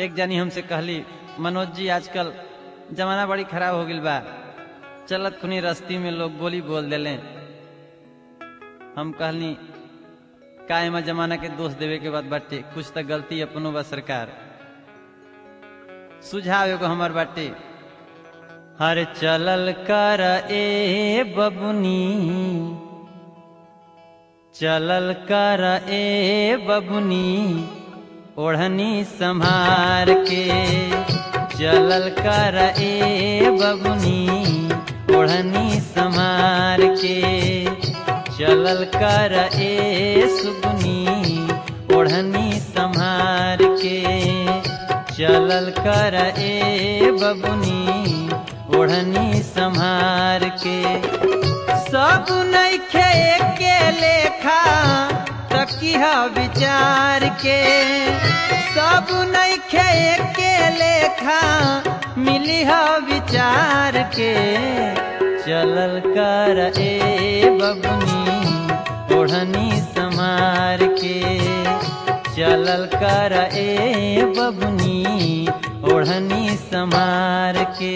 एक जानी हमसे कहली, मनोज जी आजकल जमाना बड़ी खराब हो गई बा, चलत खुनी रस्ती में लोग बोली बोल देले। हम कहली का एमा जमाना के दोष देवे के बाद बाटे, कुछ तो गलती अपनो बा सरकार। सुझाव एगो हमार बाटे, हर चलल कर ए बबुनी, चलल कर ए बबुनी ओढ़नी संभार के, चलल कर ए बबुनी ओढ़नी संभार के, चलल कर ए सुगुनी ओढ़नी संभार के, चलल कर ए बबुनी ओढ़नी संभार के। सब नइखे एके लेखा तकिह विचार के, सब नइखे एके लेखा मिलिह विचार के, चलल कर ए बबुनी ओढ़नी संभार के, चलल कर ए बबुनी ओढ़नी संभार के।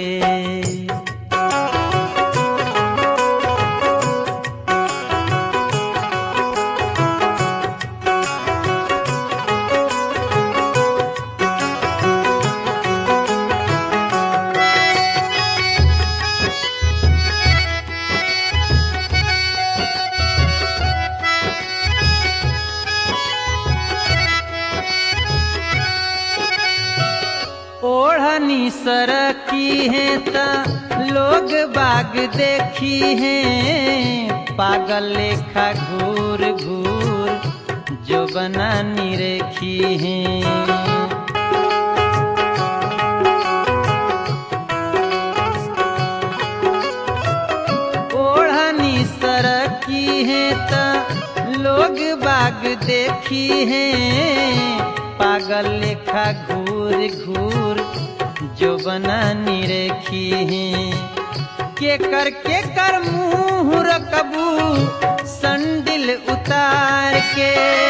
ओढ़नी सरकी है त लोग बाग देखी है, पागल लेखा घूर घूर जो बनानी रेखी है। ओढ़नी सरकी है त लोग बाग देखी है, पागल लेखा घूर घूर जो बनानी रेखी है। के कर मुँह रकबू संडिल उतार के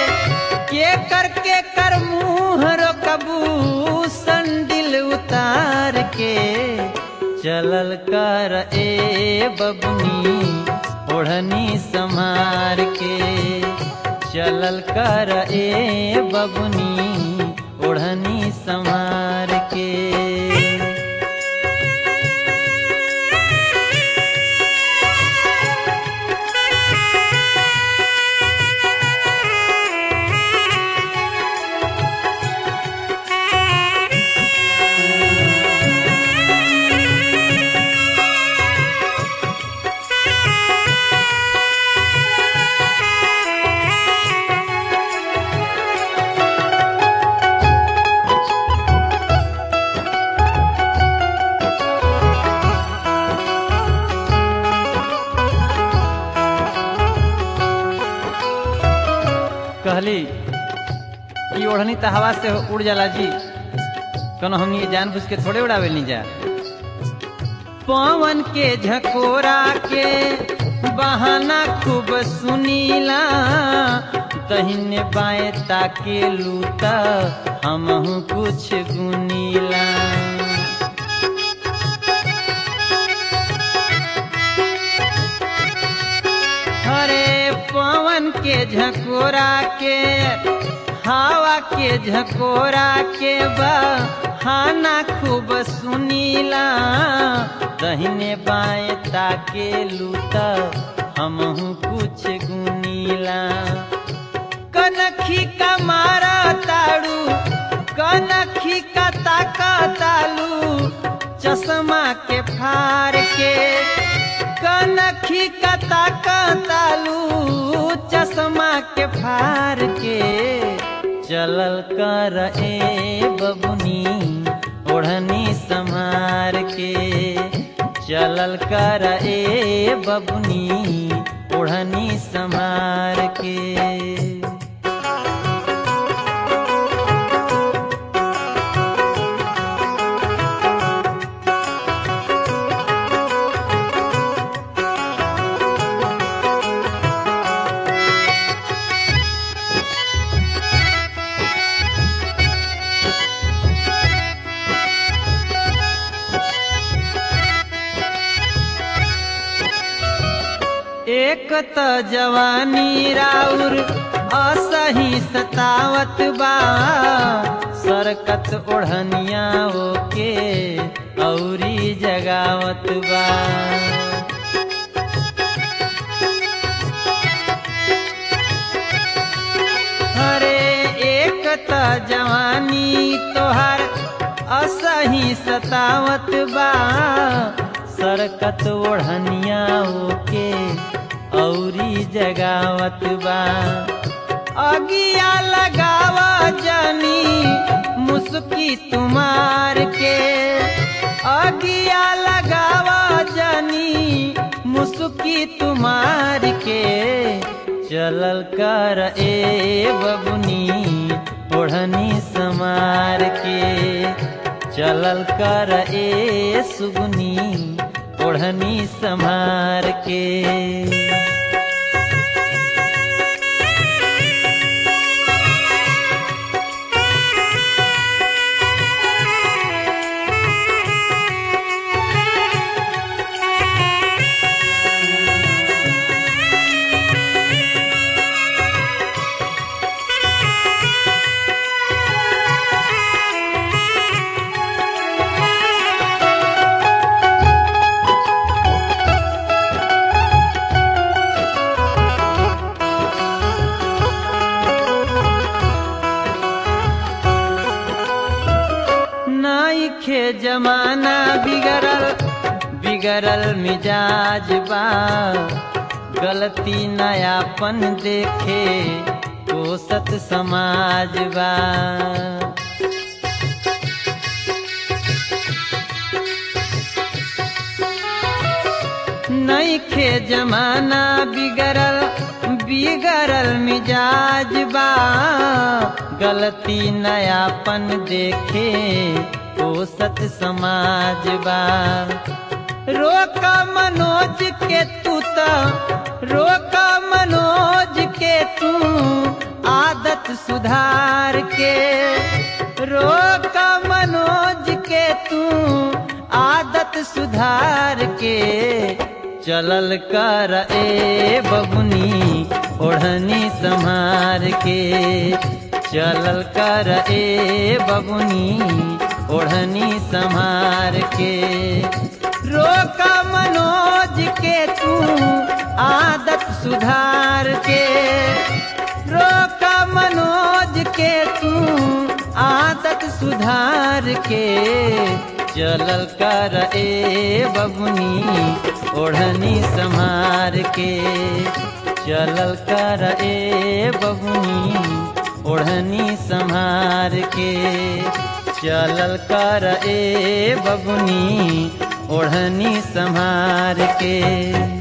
कर मुँह रकबू संडिल उतार के, चलल कर ए बबुनी ओढ़नी संभार के, चलल कर ए बबुनी ओढ़नी संभार के। कहली कि ओढ़नी तो हवा से उड़ जाला जी, कनो हमनी ये जानबूझ के थोड़े उड़ावे नहीं जा। पवन के झकोरा के बहाना खूब सुनीला, दहिने बाएं ताके लूता हमहू कुछ गुनीला। पवन के झकोरा के हवा के झकोरा के बहाना खूब सुनीला, दहिने बाएं ताके लूता हमहू कुछ गुनीला। कनखी का मारा ताड़ू कनखी का ताका तालू चश्मा के फार के, कनखी का ताका तालू चश्मा के फार के, चलल कर ए बबुनी ओढ़नी संभार के, चलल कर ए बबुनी ओढ़नी संभार के। एक त जवानी राउर असही सतावत बा सरकत ओढ़निया ओके औरी जगावत बा अरे एक त जवानी तोहर असही सतावत बा सरकत ओढ़निया ओके औरी जगावत बा अगिया लगावा जानी मुस्की तुम्हार के अगिया लगावा जानी मुस्की तुम्हार के चलल कर ए बबुनी ओढ़नी समार के चलल कर ए सुगुनी ओढ़नी संभार के नाइखे जमाना बिगड़ल मिजाज बा गलती नयापन देखे कोसत समाज बा नइखे जमाना बिगड़ल मिजाज बा गलती नयापन देखे कोसत समाज बा रोका मनोज के तू तो रोका मनोज के तू आदत सुधार के रोका मनोज के तू आदत सुधार के चलल कर ए बबुनी ओढ़नी संभार के चलल कर ए बबुनी ओढ़नी संभार के रोका मनोज के तू आदत सुधार के रोका मनोज के तू आदत सुधार के चलल कर ए बबुनी ओढ़नी संभार के चलल कर ए बबुनी ओढ़नी संभार के चलल कर ए बबुनी ओढ़नी संभार के।